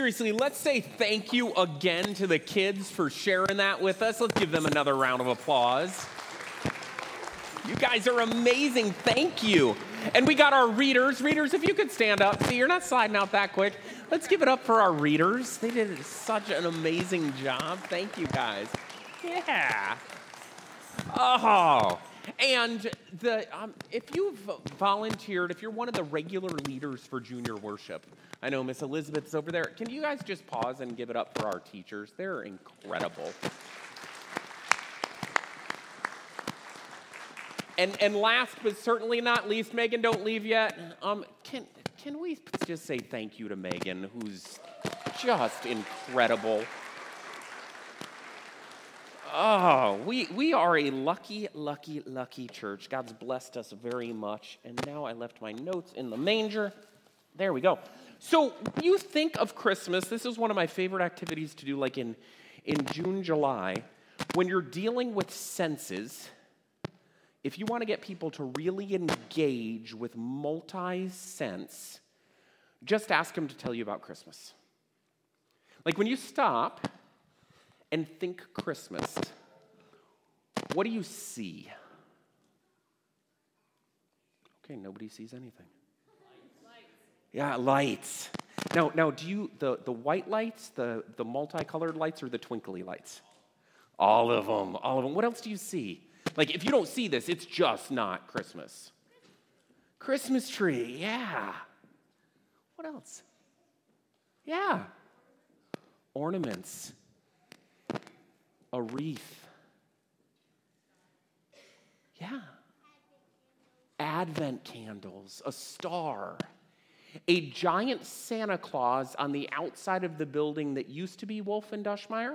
Seriously, let's say thank you again to the kids for sharing that with us. Let's give them another round of applause. You guys are amazing. Thank you. And we got our readers. Readers, if you could stand up. See, you're not sliding out that quick. Let's give it up for our readers. They did such an amazing job. Thank you, guys. Yeah. Oh. And if you've volunteered, if you're one of the regular leaders for junior worship, I know Miss Elizabeth's over there. Can you guys just pause and give it up for our teachers? They're incredible. And last but certainly not least, Megan, don't leave yet. Can we just say thank you to Megan, who's just incredible? Oh, we are a lucky, lucky, lucky church. God's blessed us very much. And now I left my notes in the manger. There we go. So you think of Christmas. This is one of my favorite activities to do, like in June, July, when you're dealing with senses. If you want to get people to really engage with multi-sense, just ask them to tell you about Christmas. Like when you stop and think Christmas, what do you see? Okay, nobody sees anything. Lights. Yeah, lights. Now, do you the white lights, the multicolored lights, or the twinkly lights? All of them. What else do you see? Like, if you don't see this, it's just not Christmas. Christmas tree, yeah. What else? Yeah. Ornaments. A wreath. Yeah. Advent candles. A star. A giant Santa Claus on the outside of the building that used to be Wolf and Dushmeyer.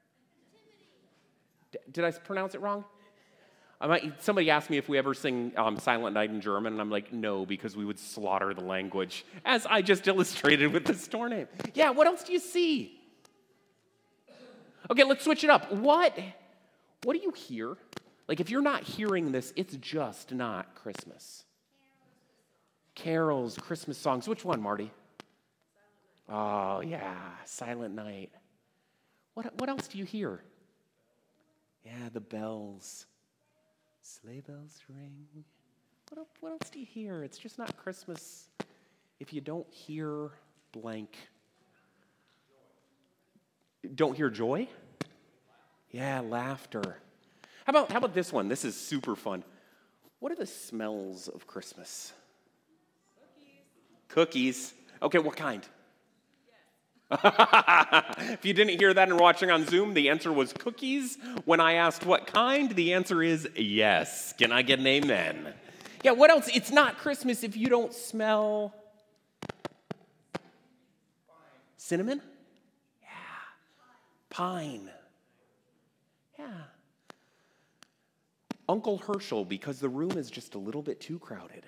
Did I pronounce it wrong? Somebody asked me if we ever sing Silent Night in German, and I'm like, no, because we would slaughter the language, as I just illustrated with the store name. Yeah, what else do you see? Okay, let's switch it up. What do you hear? Like, if you're not hearing this, it's just not Christmas. Carols, Christmas songs. Which one, Marty? Oh, yeah, Silent Night. What else do you hear? Yeah, the bells. Sleigh bells ring. What else do you hear? It's just not Christmas if you don't hear blank. Don't hear joy? Yeah, laughter. How about this one? This is super fun. What are the smells of Christmas? Cookies. Okay, what kind? If you didn't hear that and watching on Zoom, the answer was cookies. When I asked what kind, the answer is yes. Can I get an amen? Yeah, what else? It's not Christmas if you don't smell cinnamon? Yeah. Pine. Yeah. Uncle Herschel, because the room is just a little bit too crowded.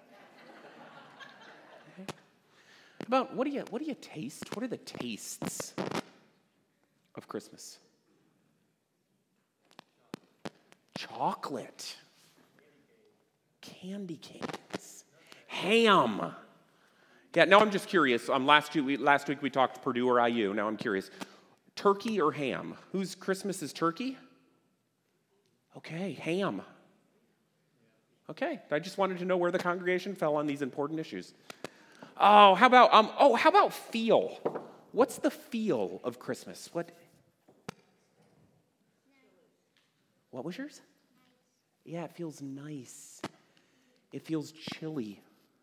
About what do you taste? What are the tastes of Christmas? Chocolate. Candy canes. Ham. Yeah, now I'm just curious. Last week we talked Purdue or IU. Now I'm curious. Turkey or ham? Whose Christmas is turkey? Okay, ham. Okay, I just wanted to know where the congregation fell on these important issues. Oh, how about feel? What's the feel of Christmas? What was yours? Yeah, it feels nice. It feels chilly.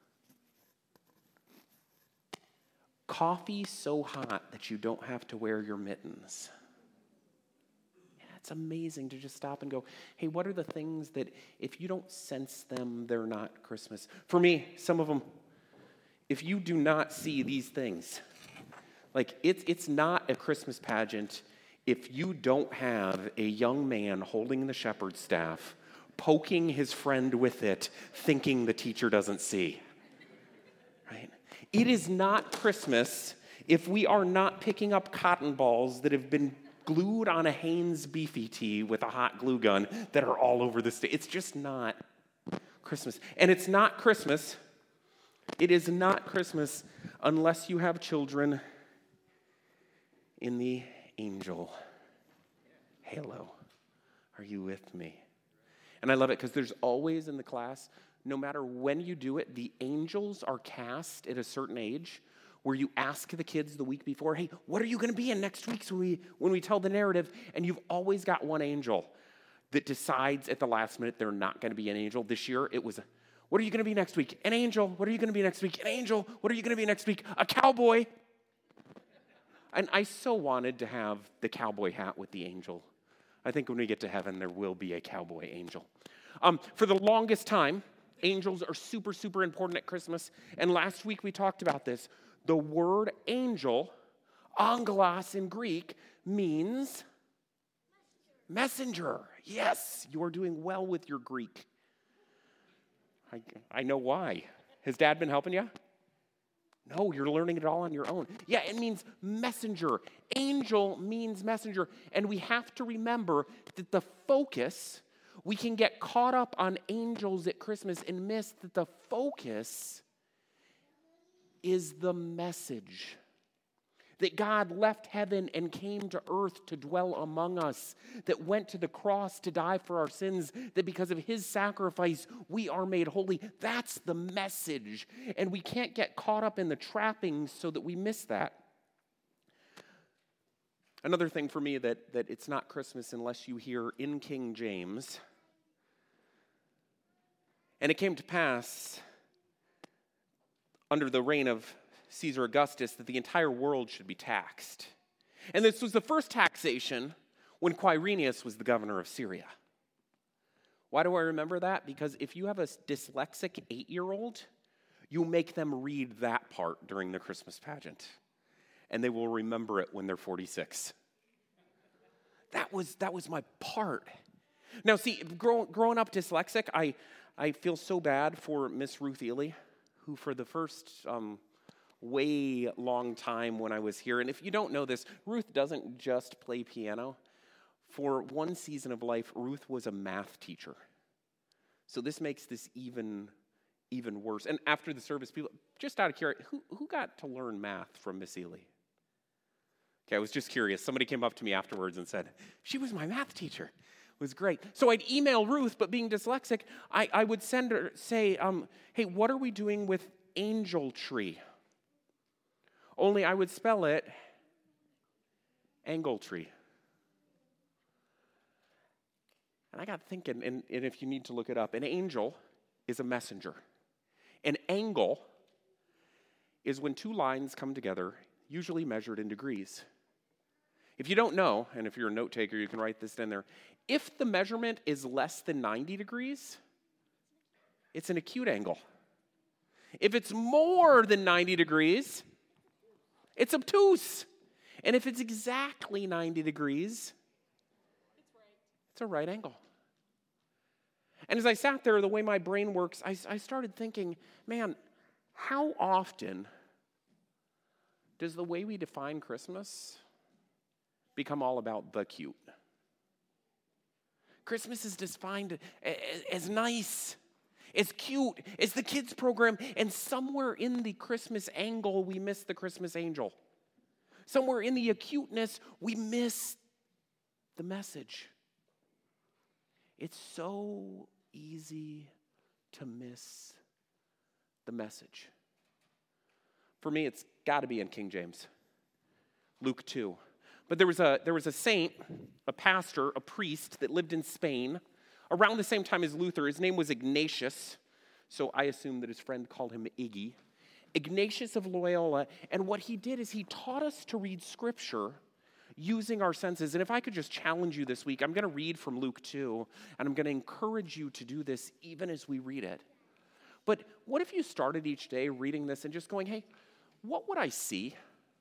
Coffee so hot that you don't have to wear your mittens. Yeah, it's amazing to just stop and go, hey, what are the things that if you don't sense them, they're not Christmas? For me, some of them, if you do not see these things, like it's not a Christmas pageant if you don't have a young man holding the shepherd's staff, poking his friend with it, thinking the teacher doesn't see. Right? It is not Christmas if we are not picking up cotton balls that have been glued on a Hanes beefy tee with a hot glue gun that are all over the stage. It's just not Christmas. And it's not Christmas. It is not Christmas unless you have children in the angel halo. Are you with me? And I love it because there's always in the class, no matter when you do it, the angels are cast at a certain age where you ask the kids the week before, hey, what are you going to be in next week when we tell the narrative? And you've always got one angel that decides at the last minute they're not going to be an angel. This year, it was, what are you going to be next week? An angel. What are you going to be next week? An angel. What are you going to be next week? A cowboy. And I so wanted to have the cowboy hat with the angel. I think when we get to heaven, there will be a cowboy angel. For the longest time, angels are super, super important at Christmas. And last week we talked about this. The word angel, angelos in Greek, means messenger. Yes, you are doing well with your Greek. I know why. Has Dad been helping you? No, you're learning it all on your own. Yeah, it means messenger. Angel means messenger. And we have to remember that the focus, we can get caught up on angels at Christmas and miss that the focus is the message. That God left heaven and came to earth to dwell among us, that went to the cross to die for our sins, that because of his sacrifice, we are made holy. That's the message. And we can't get caught up in the trappings so that we miss that. Another thing for me that it's not Christmas unless you hear in King James. And it came to pass under the reign of Caesar Augustus that the entire world should be taxed. And this was the first taxation when Quirinius was the governor of Syria. Why do I remember that? Because if you have a dyslexic 8-year-old, you make them read that part during the Christmas pageant, and they will remember it when they're 46. That was my part. Now, see, growing up dyslexic, I feel so bad for Miss Ruth Ely, who for the first way long time when I was here. And if you don't know this, Ruth doesn't just play piano. For one season of life, Ruth was a math teacher. So this makes this even worse. And after the service, people, just out of curiosity, who got to learn math from Miss Ely? Okay, I was just curious. Somebody came up to me afterwards and said, she was my math teacher. It was great. So I'd email Ruth, but being dyslexic, I would send her, say, hey, what are we doing with angel tree? Only I would spell it angle tree. And I got thinking, and if you need to look it up, an angel is a messenger. An angle is when two lines come together, usually measured in degrees. If you don't know, and if you're a note taker, you can write this down there. If the measurement is less than 90 degrees, it's an acute angle. If it's more than 90 degrees, it's obtuse. And if it's exactly 90 degrees, it's a right angle. And as I sat there, the way my brain works, I started thinking, man, how often does the way we define Christmas become all about the cute? Christmas is defined as nice, as cute, as the kids program, and somewhere in the Christmas angle, we miss the Christmas angel. Somewhere in the acuteness, we miss the message. It's so easy to miss the message. For me, it's got to be in King James, Luke 2. But there was a saint, a pastor, a priest that lived in Spain around the same time as Luther. His name was Ignatius, so I assume that his friend called him Iggy. Ignatius of Loyola, and what he did is he taught us to read Scripture using our senses. And if I could just challenge you this week, I'm going to read from Luke 2, and I'm going to encourage you to do this even as we read it. But what if you started each day reading this and just going, hey, what would I see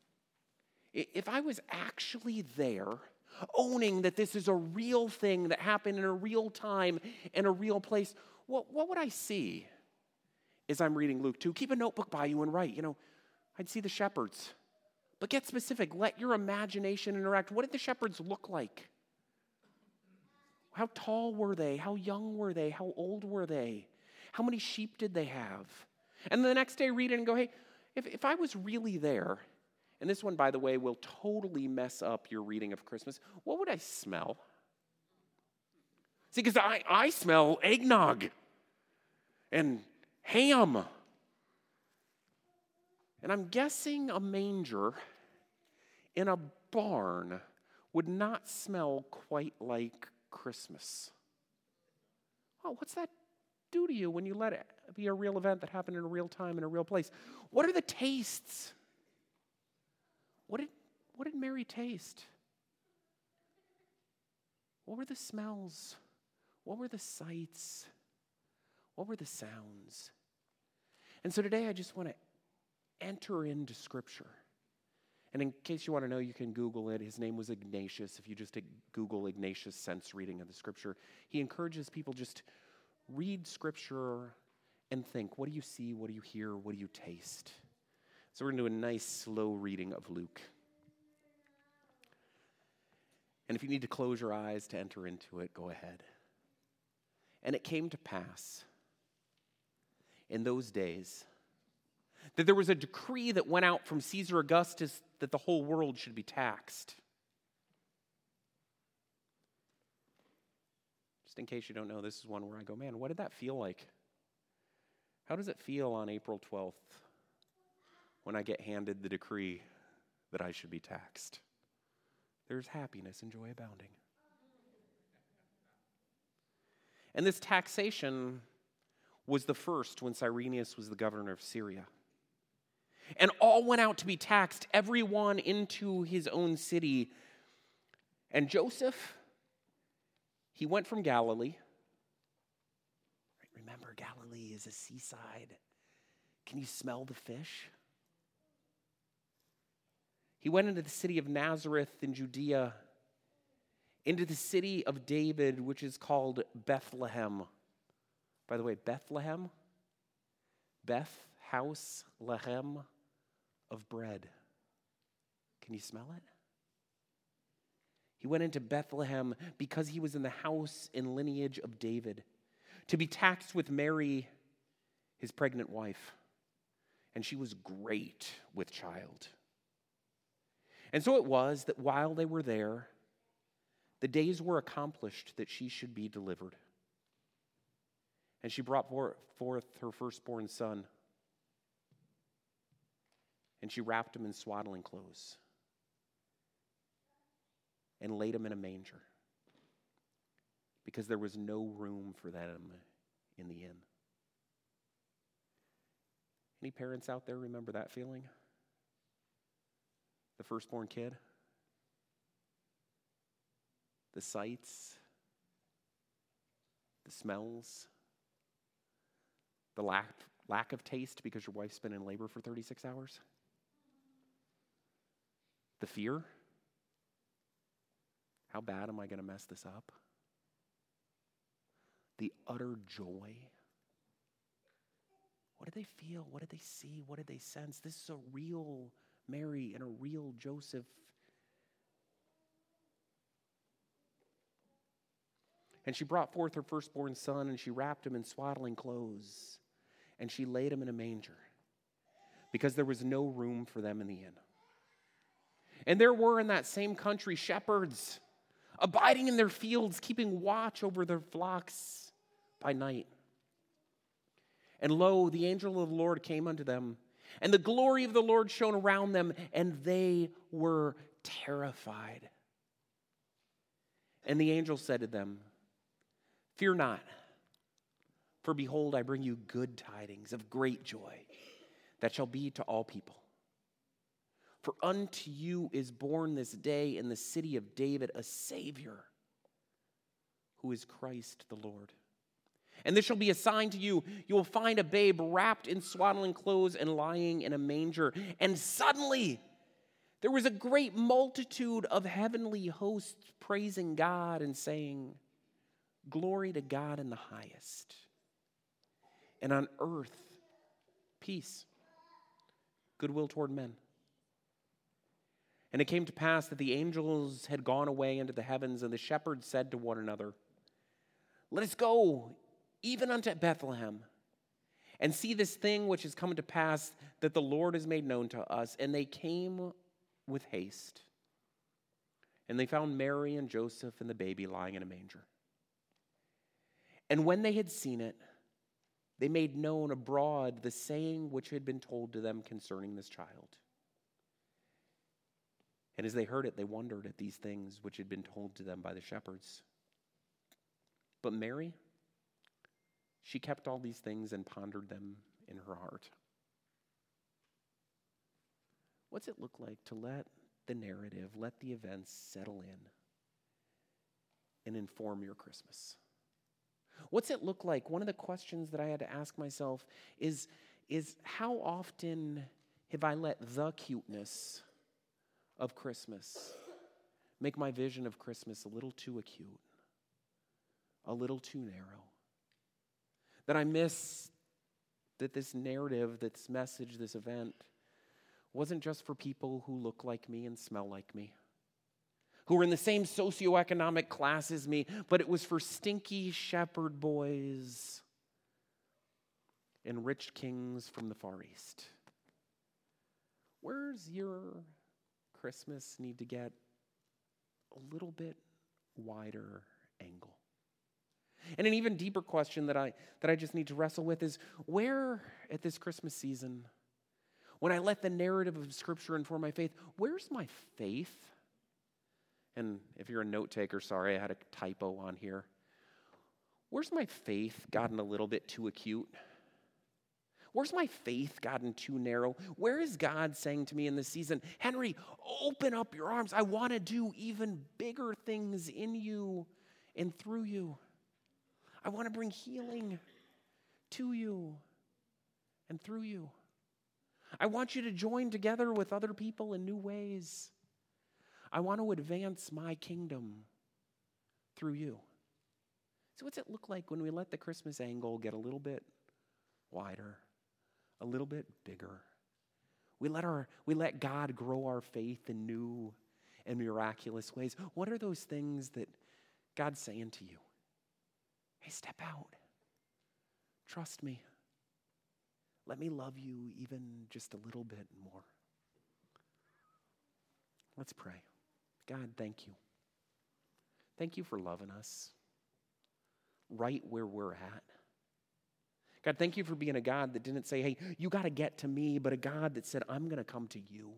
if I was actually there, owning that this is a real thing that happened in a real time, in a real place? What would I see as I'm reading Luke 2? Keep a notebook by you and write. I'd see the shepherds. But get specific. Let your imagination interact. What did the shepherds look like? How tall were they? How young were they? How old were they? How many sheep did they have? And the next day read it and go, hey, if I was really there and this one, by the way, will totally mess up your reading of Christmas. What would I smell? See, because I smell eggnog and ham. And I'm guessing a manger in a barn would not smell quite like Christmas. Oh, what's that do to you when you let it be a real event that happened in a real time in a real place? What are the tastes? What did Mary taste? What were the smells? What were the sights? What were the sounds? And so today I just want to enter into Scripture. And in case you want to know, you can Google it. His name was Ignatius. If you just Google Ignatius' sense reading of the Scripture, he encourages people just read Scripture and think, what do you see? What do you hear? What do you taste? So we're going to do a nice slow reading of Luke. And if you need to close your eyes to enter into it, go ahead. And it came to pass in those days that there was a decree that went out from Caesar Augustus that the whole world should be taxed. Just in case you don't know, this is one where I go, man, what did that feel like? How does it feel on April 12th when I get handed the decree that I should be taxed? There's happiness and joy abounding. And this taxation was the first when Cyrenius was the governor of Syria. And all went out to be taxed, everyone into his own city. And Joseph, he went from Galilee. Remember, Galilee is a seaside. Can you smell the fish? He went into the city of Nazareth in Judea, into the city of David, which is called Bethlehem. By the way, Bethlehem, Beth, house, lehem, of bread. Can you smell it? He went into Bethlehem because he was in the house and lineage of David, to be taxed with Mary, his pregnant wife. And she was great with child. And so it was that while they were there, the days were accomplished that she should be delivered. And she brought forth her firstborn son. And she wrapped him in swaddling clothes and laid him in a manger because there was no room for them in the inn. Any parents out there remember that feeling? The firstborn kid? The sights? The smells? The lack of taste because your wife's been in labor for 36 hours? The fear? How bad am I going to mess this up? The utter joy? What did they feel? What did they see? What did they sense? This is a real Mary and a real Joseph. And she brought forth her firstborn son, and she wrapped him in swaddling clothes, and she laid him in a manger because there was no room for them in the inn. And there were in that same country shepherds abiding in their fields, keeping watch over their flocks by night. And lo, the angel of the Lord came unto them, and the glory of the Lord shone around them, and they were terrified. And the angel said to them, fear not, for behold, I bring you good tidings of great joy that shall be to all people. For unto you is born this day in the city of David a Savior, who is Christ the Lord. And this shall be a sign to you. You will find a babe wrapped in swaddling clothes and lying in a manger. And suddenly there was a great multitude of heavenly hosts praising God and saying, glory to God in the highest. And on earth, peace, goodwill toward men. And it came to pass that the angels had gone away into the heavens, and the shepherds said to one another, let us go even unto Bethlehem, and see this thing which is come to pass, that the Lord has made known to us. And they came with haste, and they found Mary and Joseph and the baby lying in a manger. And when they had seen it, they made known abroad the saying which had been told to them concerning this child. And as they heard it, they wondered at these things which had been told to them by the shepherds. But Mary, she kept all these things and pondered them in her heart. What's it look like to let the narrative, let the events settle in and inform your Christmas? What's it look like? One of the questions that I had to ask myself is how often have I let the cuteness of Christmas make my vision of Christmas a little too acute, a little too narrow? That I miss that this narrative, this message, this event wasn't just for people who look like me and smell like me, who were in the same socioeconomic class as me, but it was for stinky shepherd boys and rich kings from the Far East. Where's your Christmas need to get a little bit wider angle? And an even deeper question that I just need to wrestle with is, where at this Christmas season, when I let the narrative of Scripture inform my faith, where's my faith? And if you're a note taker, sorry, I had a typo on here. Where's my faith gotten a little bit too acute? Where's my faith gotten too narrow? Where is God saying to me in this season, Henry, open up your arms. I want to do even bigger things in you and through you. I want to bring healing to you and through you. I want you to join together with other people in new ways. I want to advance my kingdom through you. So what's it look like when we let the Christmas angle get a little bit wider, a little bit bigger? We let God grow our faith in new and miraculous ways. What are those things that God's saying to you? Hey, step out. Trust me. Let me love you even just a little bit more. Let's pray. God, thank you. Thank you for loving us right where we're at. God, thank you for being a God that didn't say, hey, you got to get to me, but a God that said, I'm going to come to you.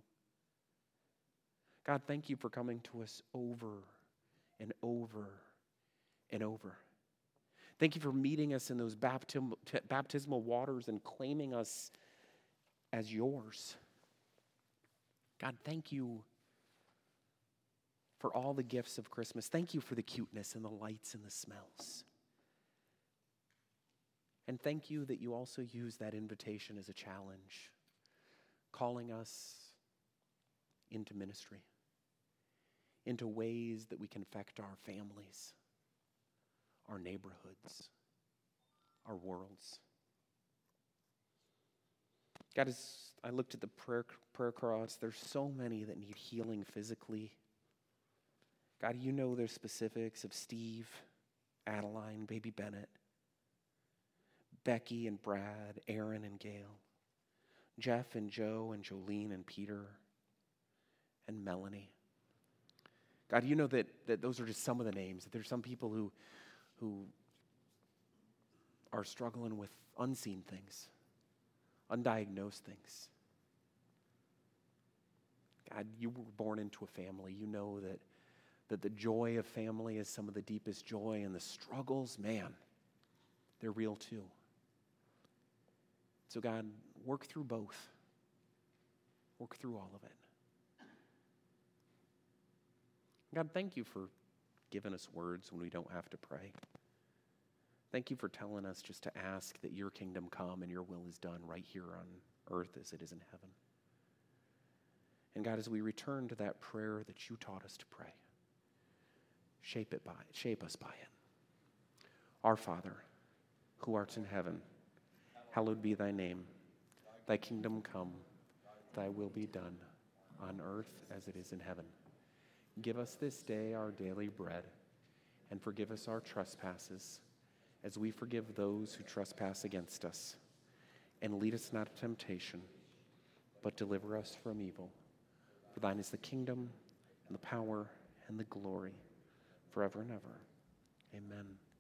God, thank you for coming to us over and over and over. Thank you for meeting us in those baptismal waters and claiming us as yours. God, thank you for all the gifts of Christmas. Thank you for the cuteness and the lights and the smells. And thank you that you also use that invitation as a challenge, calling us into ministry, into ways that we can affect our families, our neighborhoods, our worlds. God, as I looked at the prayer cards, there's so many that need healing physically. God, you know the specifics of Steve, Adeline, baby Bennett, Becky and Brad, Aaron and Gail, Jeff and Joe and Jolene and Peter and Melanie. God, you know that those are just some of the names. There's some people who are struggling with unseen things, undiagnosed things. God, you were born into a family. You know that the joy of family is some of the deepest joy, and the struggles, man, they're real too. So God, work through both. Work through all of it. God, thank you for giving us words when we don't have to pray. Thank you for telling us just to ask that your kingdom come and your will is done right here on earth as it is in heaven. And God, as we return to that prayer that you taught us to pray, shape us by it. Our Father, who art in heaven, hallowed be thy name. Thy kingdom come, thy will be done on earth as it is in heaven. Give us this day our daily bread, and forgive us our trespasses, as we forgive those who trespass against us. And lead us not to temptation, but deliver us from evil. For thine is the kingdom and the power and the glory forever and ever. Amen.